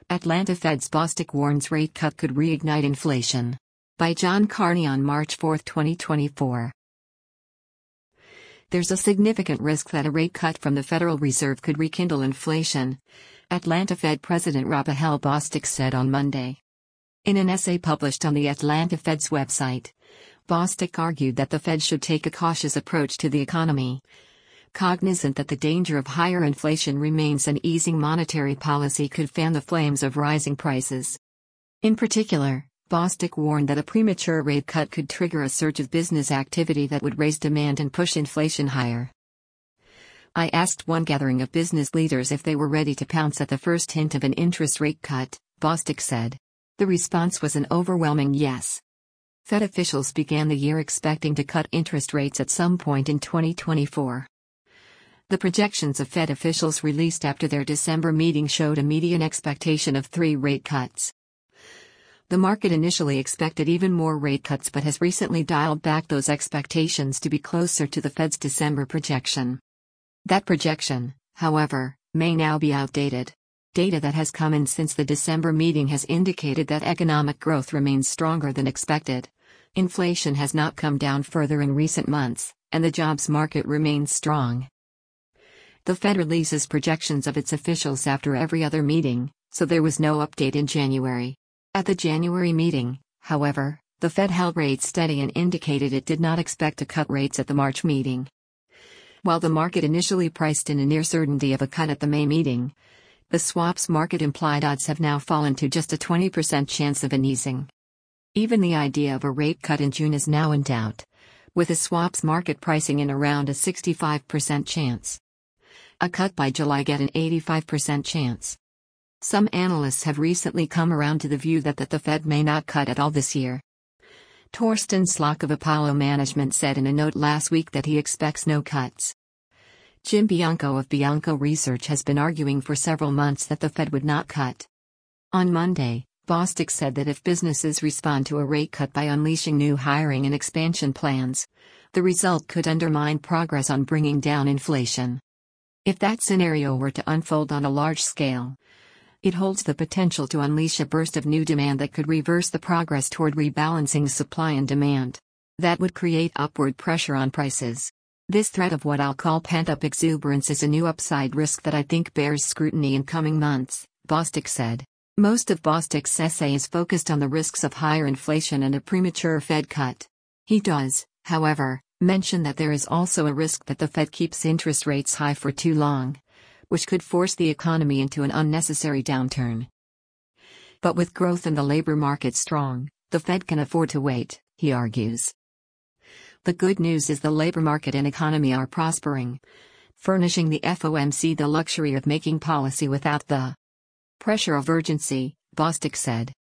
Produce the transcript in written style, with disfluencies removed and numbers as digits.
Atlanta Fed's Bostic warns rate cut could reignite inflation. By John Carney on March 4, 2024. There's a significant risk that a rate cut from the Federal Reserve could rekindle inflation, Atlanta Fed President Raphael Bostic said on Monday. In an essay published on the Atlanta Fed's website, Bostic argued that the Fed should take a cautious approach to the economy, cognizant that the danger of higher inflation remains and easing monetary policy could fan the flames of rising prices. In particular, Bostic warned that a premature rate cut could trigger a surge of business activity that would raise demand and push inflation higher. I asked one gathering of business leaders if they were ready to pounce at the first hint of an interest rate cut, Bostic said. The response was an overwhelming yes. Fed officials began the year expecting to cut interest rates at some point in 2024. The projections of Fed officials released after their December meeting showed a median expectation of 3 rate cuts. The market initially expected even more rate cuts but has recently dialed back those expectations to be closer to the Fed's December projection. That projection, however, may now be outdated. Data that has come in since the December meeting has indicated that economic growth remains stronger than expected. Inflation has not come down further in recent months, and the jobs market remains strong. The Fed releases projections of its officials after every other meeting, so there was no update in January. At the January meeting, however, the Fed held rates steady and indicated it did not expect to cut rates at the March meeting. While the market initially priced in a near certainty of a cut at the May meeting, the swaps market implied odds have now fallen to just a 20% chance of an easing. Even the idea of a rate cut in June is now in doubt, with the swaps market pricing in around a 65% chance. A cut by July get an 85% chance. Some analysts have recently come around to the view that the Fed may not cut at all this year. Torsten Slok of Apollo Management said in a note last week that he expects no cuts. Jim Bianco of Bianco Research has been arguing for several months that the Fed would not cut. On Monday, Bostic said that if businesses respond to a rate cut by unleashing new hiring and expansion plans, the result could undermine progress on bringing down inflation. If that scenario were to unfold on a large scale, it holds the potential to unleash a burst of new demand that could reverse the progress toward rebalancing supply and demand. That would create upward pressure on prices. This threat of what I'll call pent-up exuberance is a new upside risk that I think bears scrutiny in coming months, Bostic said. Most of Bostic's essay is focused on the risks of higher inflation and a premature Fed cut. He does, however, mention that there is also a risk that the Fed keeps interest rates high for too long, which could force the economy into an unnecessary downturn. But with growth in the labor market strong, the Fed can afford to wait, he argues. The good news is the labor market and economy are prospering, furnishing the FOMC the luxury of making policy without the pressure of urgency, Bostic said.